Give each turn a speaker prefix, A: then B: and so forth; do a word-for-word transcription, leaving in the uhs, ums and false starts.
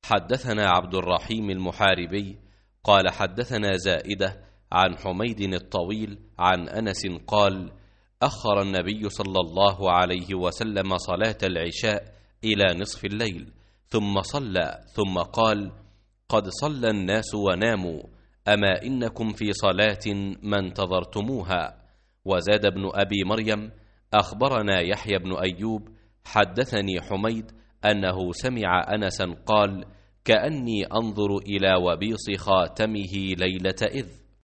A: حدثنا عبد الرحيم المحاربي قال حدثنا زائدة عن حميد الطويل عن أنس قال أخر النبي صلى الله عليه وسلم صلاة العشاء إلى نصف الليل ثم صلى ثم قال قد صلى الناس وناموا أما إنكم في صلاة ما انتظرتموها. وزاد ابن أبي مريم أخبرنا يحيى بن أيوب حدثني حميد أنه سمع أنسا قال كأني أنظر إلى وبيص خاتمه ليلة إذ